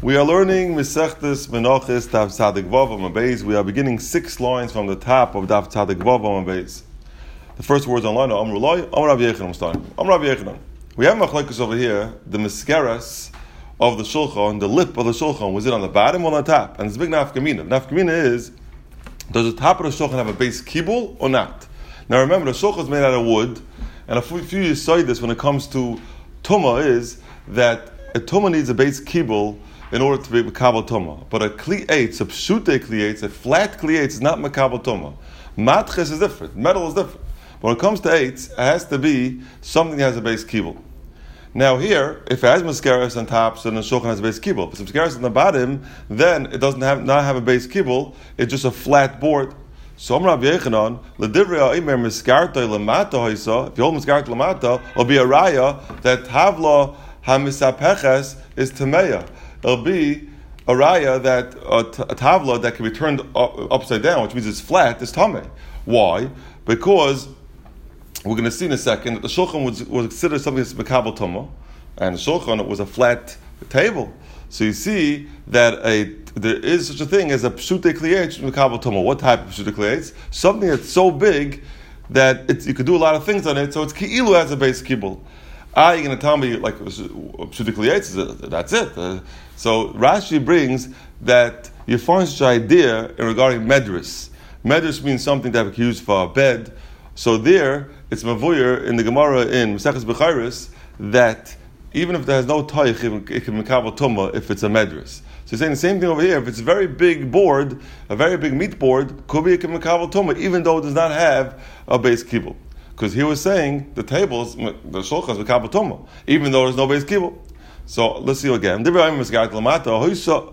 We are learning Mesechtes Menachos Daf Tzadik Vav Amud Beis. We are beginning 6 lines from the top of Daf Tzadik Vav Amud Beis. The first words on line are Amru Loi, Amru Rav Yechanan. Starting Amru Rav Yechanan. We have machlokes over here. The meskeres of the shulchan, the lip of the shulchan, was it on the bottom or on the top? And it's a big nafkamina. Nafkamina is, does the top of the shulchan have a base kibul or not? Now remember, the shulchan is made out of wood, and a few years say this when it comes to tumah is that a tumah needs a base kibul in order to be makabel tumah. But a kli eitz, a pshute kli eitz, a flat kli eitz is not makabel tumah. Matches is different. Metal is different. But when it comes to eitz, it has to be something that has a base kibul. Now here, if it has mascaras on top, so then the shulchan has a base kibul. If it's mascaras on the bottom, then it doesn't not have a base kibul. It's just a flat board. So Amar Rav Yechanan, l'divrei ha'omer miskarta lamata hoisa. If you hold miskarta lamata, it'll be a raya that havla hamisapeches is tameya. It'll be a raya that a tavla that can be turned upside down, which means it's flat, is tameh. Why? Because we're going to see in a second that the shulchan was considered something that's makabel tumah, and the shulchan was a flat table. So you see that there is such a thing as a pshute kliyetz makabel tumah. What type of pshute kliyetz? Something that's so big that you could do a lot of things on it. So it's ki'ilu has a base kibul. You're going to tell me like pshute kliyetz? That's it. So Rashi brings that you find such an idea in regarding medris. Medris means something that we can use for a bed. So there, it's mavuyer in the Gemara in Maseches Bechiros that even if there has no toich, it can makabel tumah if it's a medris. So you're saying the same thing over here. If it's a very big board, a very big meat board, could be a makabel tumah, even though it does not have a base kibul. Because he was saying the tables, the shulchan is makabel tumah, even though there's no base kibul. So let's see again. Then tavla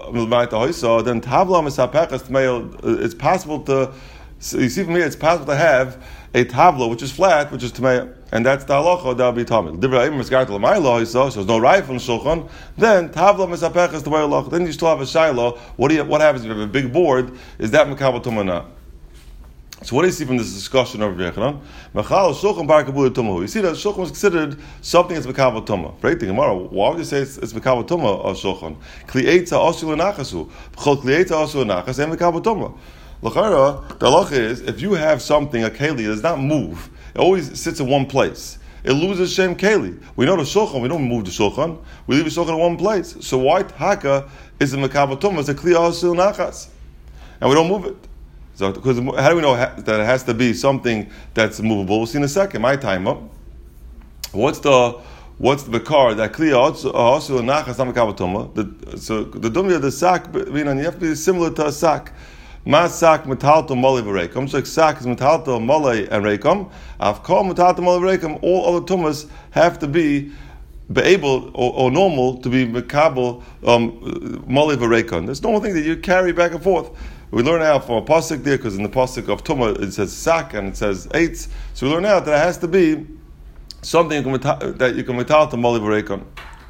misapechas. It's possible to. So you see from here, it's possible to have a tavla which is flat, which is tameya, and that's the halacha that will be tamid. So there's no right from the shulchan. Then tavla misapechas the way halacha. Then you still have a shiloh. What happens if you have a big board? Is that makabel tumah not? So what do you see from this discussion over here? You see that shulchan was considered something that's makabel tumah. Break the Gemara. Why would you say it's makabel tumah of shulchan? Kli eitza osul nachasu. B'chol kli eitza osul nachas and makabel tumah. L'chara, the halacha is if you have something, a keli, does not move. It always sits in one place. It loses shem keli. We know the shulchan. We don't move the shulchan. We leave the shulchan in one place. So why taka is a makabel tumah? It's a kli osul nachas, and we don't move it. So, because how do we know that it has to be something that's movable? We'll see in a second. My time up. What's the car that clear also nachas not makabel tumah? So the dumya of the sack, you have to be similar to a sack. Ma sack metalto molei v'reikom. So sack is metalto molei and reikom. I've called metalto molei v'reikom. All other tumas have to be able or normal to be makabel molei v'reikom. There's no thing that you carry back and forth. We learn out from a pasuk there, because in the pasuk of Tumah it says sak and it says eitz. So we learn out that it has to be something that you can metal to moli v'reikon.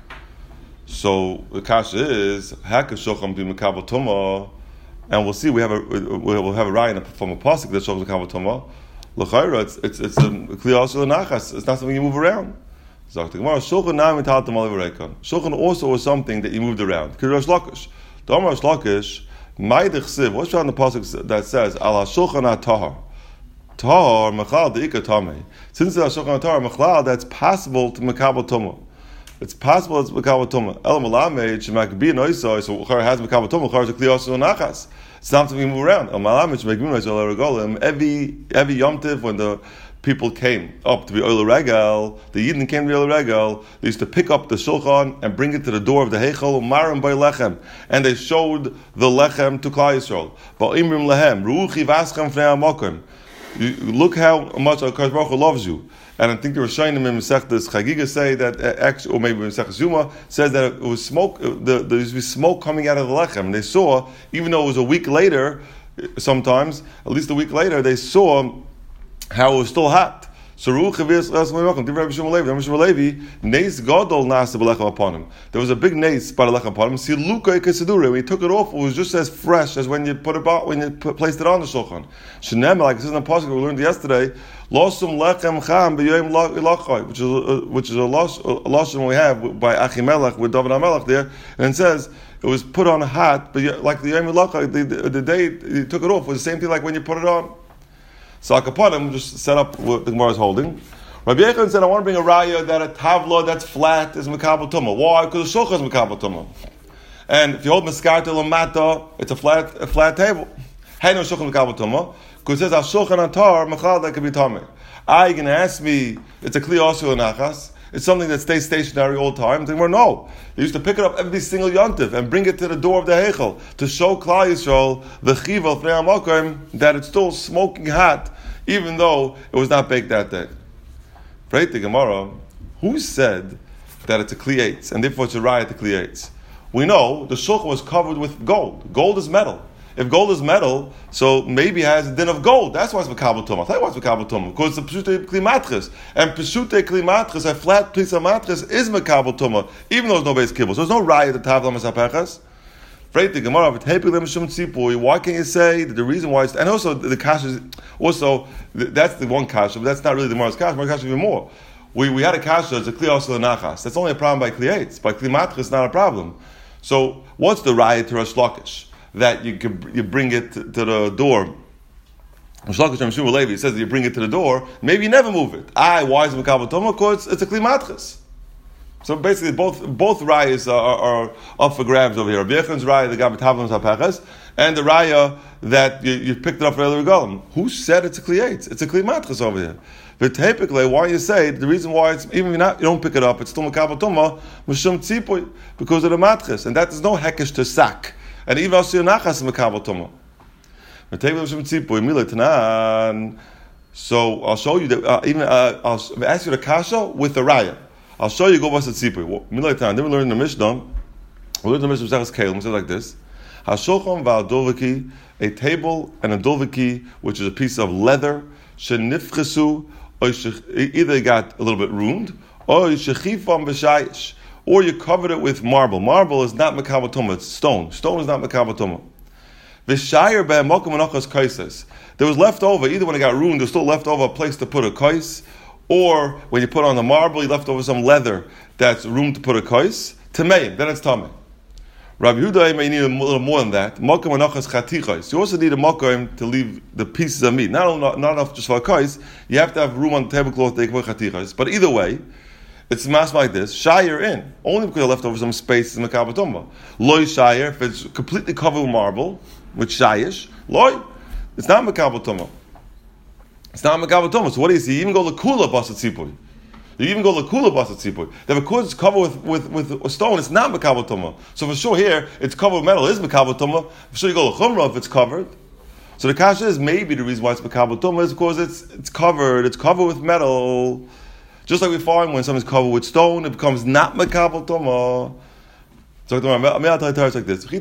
So the kasha is haka shochem be makabel tumah, and we'll see we'll have a raya from a pasuk that shows makabel tumah. L'chayra it's a kliyas nachas. It's not something you move around. So the Gemara shulchan na metal to moli v'reikon. Shulchan also was something that you moved around. K'rish lakish. The Amar lakish. What's on the pasuk that says Al Shulchan Tahar? Tahar Mechlal Deika Tamei. Since the Shulchan Tahar Mechlal, that's possible to makabel tumah. It's possible it's makabel tumah. El Malamed Shemakbi Noisoi. So Char has makabel tumah. Char is a kliyos nachas. It's not something we move around. El Malamed Shemakbi Noisoi Regolim. Every Yom Tiv when the people came up to be Oil Regal, the Yidden came to be Oil Regal, they used to pick up the shulchan and bring it to the door of the Heichel, Marim by Lechem, and they showed the Lechem to Klal Yisrael. Ba'imrim Lehem, Ruchi Vaschem Fnei HaMokim. Look how much HaKadosh Baruch Hu loves you. And I think the Rishonim in Masechtas Chagiga say that actually, or maybe Masechtas Yuma says that it was smoke. There used to be smoke coming out of the lechem. And they saw, even though it was a week later, sometimes at least a week later, they saw how it was still hot. So there was a big nace by the lechem upon him. See, Luka Kesidure, when he took it off, it was just as fresh as when you placed it on the shulchan. Shenem, like this is in the pasuk we learned yesterday, losum lechem cham b'yoyim lachai, which is a lashon we have by Achimelech with David HaMelech there, and it says it was put on hot, but like the Yom Halacha, the day you took it off was the same thing like when you put it on. So Akapanim just set up what the Gemara is holding. Rabbi Yechon said, I want to bring a raya that a tavla that's flat is Mekabel Tumah. Why? Because the shulchan is Mekabel Tumah. And if you hold Meskarta Lamata, it's a flat table. Hey, no shulchan Mekabel Tumah. Because it says, Shulchan Atar, Mechal, that could be Tameh. You're going to ask me, it's a Kli Osir Nachas. It's something that stays stationary all the time. Then we're no. They used to pick it up every single yontif and bring it to the door of the Heichel to show Klal Yisrael the chiva Fnei HaMakom that it's still smoking hot, even though it was not baked that day. Right, the Gemara, who said that it's a Kli Eitz and therefore it's a riot to Kli Eitz? We know the shulchan was covered with gold. Gold is metal. If gold is metal, so maybe it has a din of gold. That's why it's Mekabel Tumah. I'll tell you why it's Mekabel Tumah. Because it's a Peshutei Kli Matris. And Peshutei Kli Matris, a flat piece of matris, is Mekabel Tumah, even though there's no base kibble. So there's no riot to Tavla Masapechas. Right, the Gemara, why can't you say that the reason why it's... And also, the kash is... Also, that's the one kash, but that's not really the Gemara's kash. Gemara's kash is even more. We had a kash that's a Kli Osel Nachas. That's only a problem by Kli Eitz. By Kli Matris, it's not a problem. So, what's the riot to Rosh Lakish? That you bring it to the door. Shlakish Shmuel Levi says that you bring it to the door, maybe you never move it. Why is it Mekabel Tumah? Because it's a Kli Matris. So basically, both rayas are up for grabs over here. Rabbi Yechon's raya, the Gabat Havlam Hapeches, and the raya that you picked it up for El Regalim. Who said it's a Kli Eitz? It's a Kli Matris over here. But typically, why you say the reason why it's even if you don't pick it up, it's still Mekabel Tumah, Mishum Tzipui, because of the matris, and that is no hekesh to sack. And even Asir Nachas is Mekabel Tumah. So I'll show you that I'll ask you the kasha with the raya. I'll show you go bas tzipui. Then we learn in the Mishnah. We learn in the Mishnah Zechus Kelim. It says like this: Hashulchan va'adolviki, a table and a dolviki, which is a piece of leather. Shenifchesu, either it got a little bit ruined, or shechifam b'shayish, or you covered it with marble. Marble is not Mekabel Tumah, it's stone. Stone is not Mekabel Tumah. V'shayir be'amokum anachas kaises. There was left over, either when it got ruined, there's still left over a place to put a kais, or when you put on the marble, you left over some leather that's room to put a kais. Tamei, then it's tamei. Rabbi Yehuda may need a little more than that. Mokum anachas chatichais. You also need a mokum to leave the pieces of meat. Not enough just for a kais. You have to have room on the tablecloth to take away chatichais. But either way, it's mass like this. Shire in. Only because you left over some space in the Mekabel Tumah. Loy shire, if it's completely covered with marble, with shayish, loy, it's not Mekabel Tumah. It's not Mekabel Tumah. So what do you see? You even go lekula basat tzipui. You even go lekula basat tzipui. That because it's covered with a stone, it's not Mekabel Tumah. So for sure here, it's covered with metal, is Mekabel Tumah. For sure you go lechumra if it's covered. So the kasha is maybe the reason why it's Mekabel Tumah is because it's covered with metal. Just like we find when something's covered with stone, it becomes not Mekabel Tumah. So I'll tell you like this.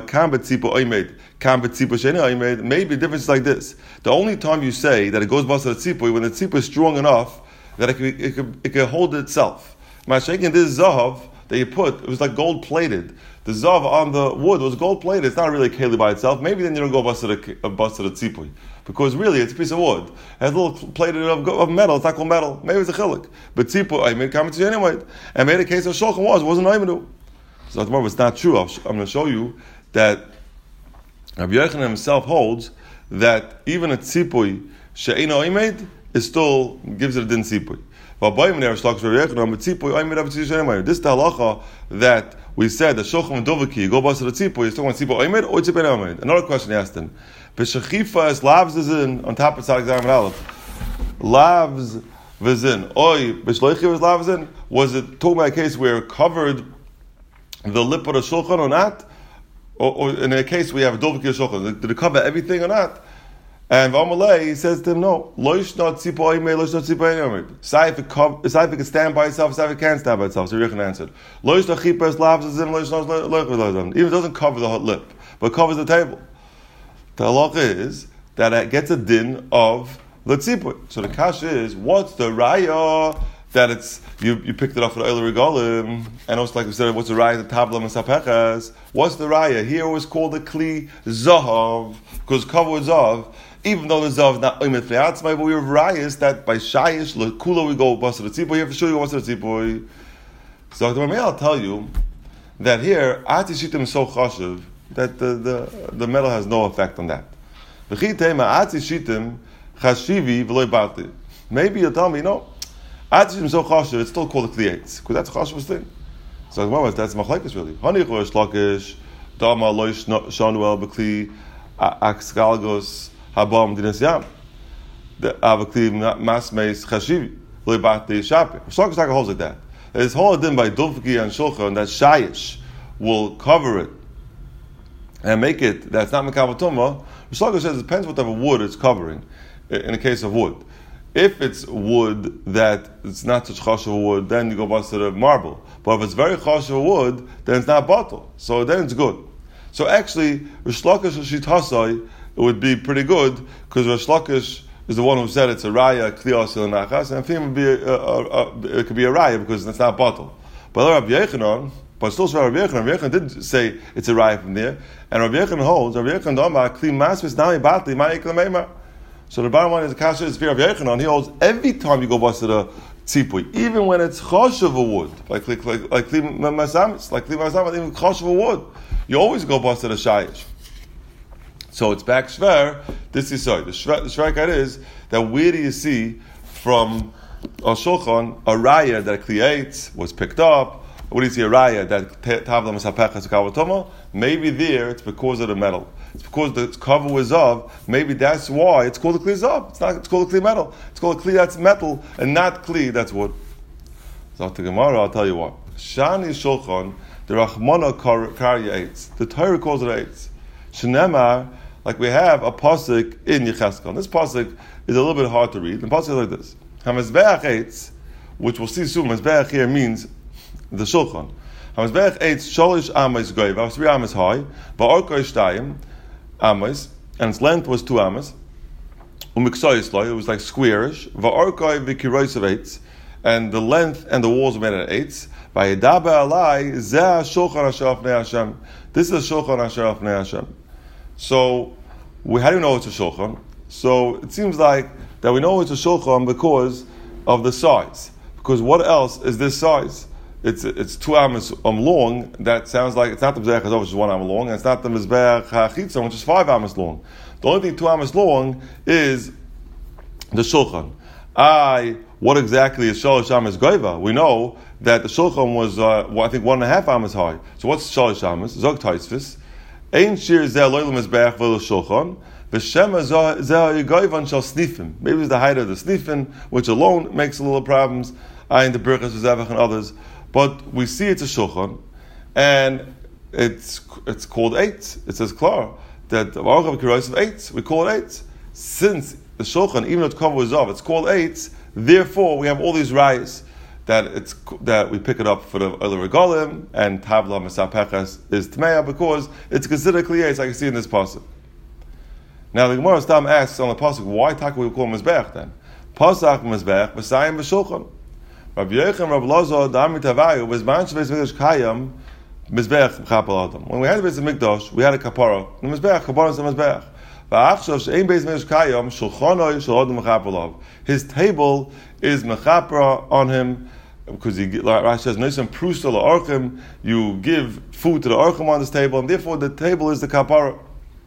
Maybe the difference is like this. The only time you say that it goes basa tzipui when the tzipui is strong enough that it can hold itself. Mashaking this zahav that you put, it was like gold plated. The zahav on the wood was gold plated. It's not really a keli by itself. Maybe then you don't go basa the tzipui. Because really, it's a piece of wood. It has a little plated of metal. It's not called metal. Maybe it's a chilik. But tzipui, I made comments anyway. And made a case of shulchan wasn't Aimenu. So tomorrow it's not true. I'm going to show you that Rabbi Yochanan himself holds that even a tzipui she'eino oimed is still gives it a din tzipui. This is the halacha that we said that shulchan and dovaki go bas to the tzipui is talking about tzipui oimed or tzipui oimed. Another question he asked him: B'shechifa is lavs is in on top of Tzadik Zayin Aleph. Lavs v'zin oi b'shleichi was lavs in. Was it talking about a case where it covered the lip of the shulchan or not? Or in a case we have a dovaki shulchan, did it cover everything or not? And Vamalei, he says to him, no. Loish not tzipoi me, loish not tzipoi me. Say if it can stand by itself, say if it can't stand by itself. So Yechon answered, loish not chipas lavs is in, loish not loish. Even if it doesn't cover the hot lip, but covers the table. The halacha is that it gets a din of the tzipoi. So the kasha is, what's the raya that it's you picked it up for the Eiler Regalim, and also like we said, what's the raya the tabla masapechas? What's the raya? Here it was called the kli zahav because covered with zahav. Even though the zahav is not oimet fleatzmai, but we have rayas that by shayish lekula we go basa the tzipui. Here for sure you go basa the tzipui. So I'll tell you that here Atzi Shitim is so chashiv that the metal has no effect on that. Maybe you'll tell me, no, Atzi Shitim is so chashiv, it's still called a Kli Eitz, because that's a chashiv thing. So that's machlekes really. Honich or Shlakish, Dama Loish Shanuel Bekli Aksgalgos Habam Dinas Yam. The Avakli Masmeis Chashivi Lebati Shapi. Shlakish like holds like that. It's holding in by Dulfiki and Shulchan that Shayish will cover it and make it that's not Mekabel Tumah. Shlakish says it depends what type of wood it's covering. In the case of wood, if it's wood that it's not such chashuv wood, then you go bust to the marble. But if it's very chashuv wood, then it's not bottle. So then it's good. So actually, Rish Lakish Shithasai, it would be pretty good because Rish Lakish is the one who said it's a raya kliyos nachas, and Fim would be it could be a raya because it's not bottle. But Rabbi Yechanan, but still Rabbi Yechanan did say it's a raya from there, and Rabbi Yechanan holds Rabbi Yechanan dama kli masvis nami batli ma'ikla meimar. So the bottom line is the kasha is Rabbi Yechanan. He holds every time you go bust to the tzipui, even when it's choshev wood, like kli masamis, even choshev wood, you always go bust to the shayish. So it's back shver. This is sorry. The shver is that where do you see from a shulchan a raya that creates was picked up? What do you see a raya that tavla masapechas kavatoma? Maybe there it's because of the metal. It's because the cover was of. Maybe that's why it's called a kli zav. It's not. It's called a kli metal. It's called a kli that's metal and not kli that's wood. So the Gemara, I'll tell you what. Shani shulchan the rachmana karya eitz. The Torah calls it eitz. Shenemar. Like we have a pasuk in Yecheskel. This pasuk is a little bit hard to read. The pasuk is like this: Hamazbeach eitz, which we'll see soon. Hamazbeach here means the shulchan. Hamazbeach eitz sholish amos goyva, 3 amos high, va'orkoi shtayim amos, and its length was 2 amos. Umiksoyisloy, it was like squarish. Va'orkoi v'kirois of eitz, and the length and the walls were made out of eitz. Va'yedaber alai zeh shulchan asher afnei Hashem. This is a shulchan asher afnei Hashem. So, how do you know it's a shulchan? So, it seems like that we know it's a shulchan because of the size. Because what else is this size? It's 2 amos long. That sounds like it's not the mizbeach hazov, which is 1 amos long, and it's not the mizbeach hachitzon, which is 5 amos long. The only thing 2 amos long is the shulchan. What exactly is shalish amos goiva? We know that the shulchan was, I think 1.5 amos high. So what's shalish amos? Zog taisvis. Ein shir zeh loylam mizbeach v'lo shulchan. V'shema zeh yigoyvan shal snifim. Maybe it's the height of the snifim, which alone makes a little problems. In the Birchas V'zevach and others. But we see it's a shulchan, and it's called eitz. It says klar that Baruch of eitz. We call it eitz. Since the shulchan, even though it's covered with zav, it's called eitz. Therefore, we have all these rayas that we pick it up for the other regalim, and tavla masapechas is tmeya because it's considered kli eitz, like you see in this pasuk. Now the Gemara Stam asks on the pasuk, why taka we call mizbeach then? Pasach mizbeach v'sayim v'shulchan. Rabbi Yechon, Rabbi Lozo, the Amit Havayu, was man shveis mikdash kayam mizbeach b'chapel adam. When we had the beis mikdash, we had a kapara. The mizbeach, kapara is the mizbeach. V'achshav she'ein beis mikdash kayam shulchanoi shel adam b'chapel adam. His table is mechapra on him because Rashi says noisem prusta la'orchim. You give food to the orchim on this table, and therefore the table is the kapara.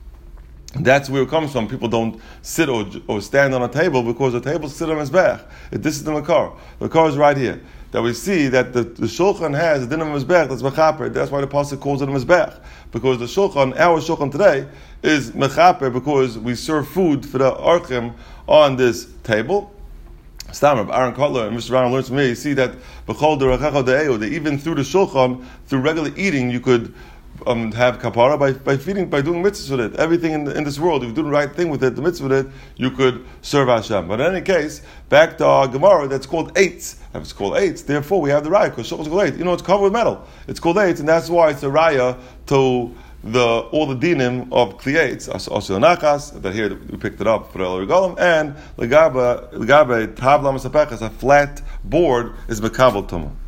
That's where it comes from. People don't sit or stand on a table because the tables sit on mizbeach. This is the makar. The makar is right here. That we see that the shulchan has a din of mizbeach that's mechaper. That's why the pasuk calls it a mizbeach. Because the shulchan, our shulchan today, is mechaper because we serve food for the archim on this table. Stam, Aaron Kotler and Mr. Aaron learns from me. You see that b'chol derachacha de'eu, that even through the shulchan, through regular eating, you could have kapara by feeding, by doing mitzvahs with it. Everything in this world, if you do the right thing with it, the mitzvah with it, you could serve Hashem. But in any case, back to our Gemara, that's called eitz. If it's called eitz, therefore we have the raya, because shulchan is called eitz. You know, it's covered with metal. It's called eitz, and that's why it's a raya to all the dinim of kli eitz, also nachas, that here we picked it up for the regalim, and legabe tavla masapechas, a flat board is mekabel tumah.